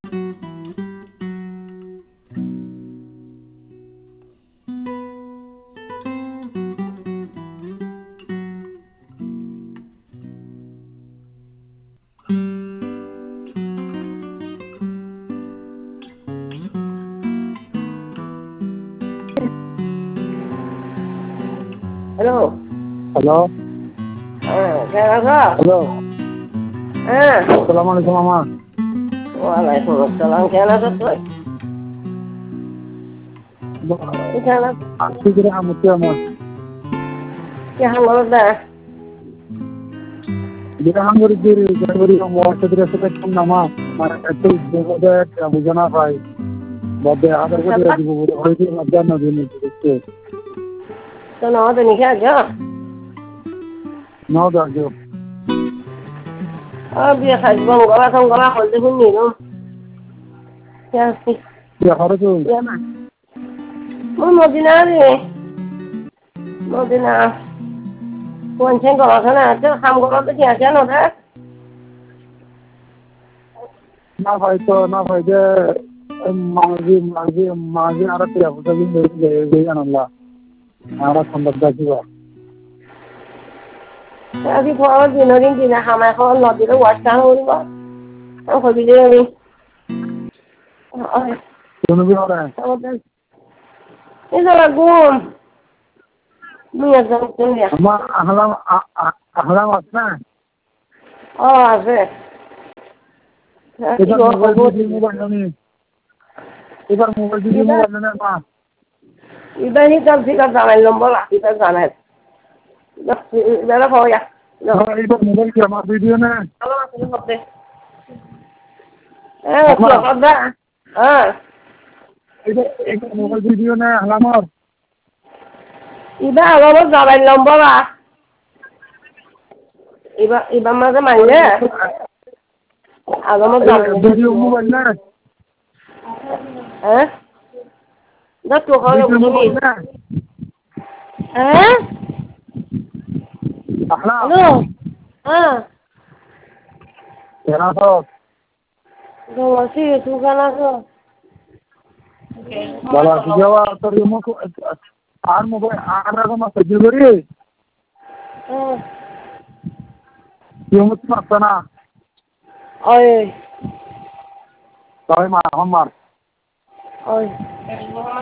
Halo. Halo. Kaya ka? Halo. Assalamualaikum Mama. Waalaikumsalam. Kaya ka to? Kaya Aku kira kamu tuh Mama. kaya hangol na. Jika hampir diri Januari mau sedikit sedikit nama, mana itu juga kamu jangan apa. Bapak agar kita di bawah itu ada nabi ini itu. To no, to ni kaya ka? No dah jo. Biya ka ibang gawa tong gawa ko de hunni no. Kaya si. Ya harus tu. Ya ma. Mo dinari. Mo dina. Kuan chen ko kana to ham ko to kaya ka no da. Na भाई जे मांगी आरा तेरा होता भी ले अनल्ला आरा संबद्ध जीवा আজি ঘৰৰ দিন দিনা হামাখন নদীলৈ ৱাস্তা কৰিব ভাবিলে আমি दोनों भी हो रहा है এই যে গুম মুই একদম দিয়া আমার ahlam আছে আছে এবার মোবাইল দিয়ে না মা ইদানি কাল থেকে জানাই নম্বর এটা জানাই বেলা হয় এবার মোবাইল কি আমার ভিডিও না ভালো আছে মতে কি কথা এবার মোবাইল ভিডিও না ahlamar ইবা আমার জানাই নম্বর ইবা মাঝে মাইলে আগমত জানাই ভিডিও মোবাইল না না তো হলো বুঝলি ahlam হ্যালো কেনা তো বলছি তুই কেন আছো বাবা যাওয়া তোর মুখ আর মোবাইল আর রকম আছে জরুরি কিমত মারছ না ওই তাই মা আমার ওই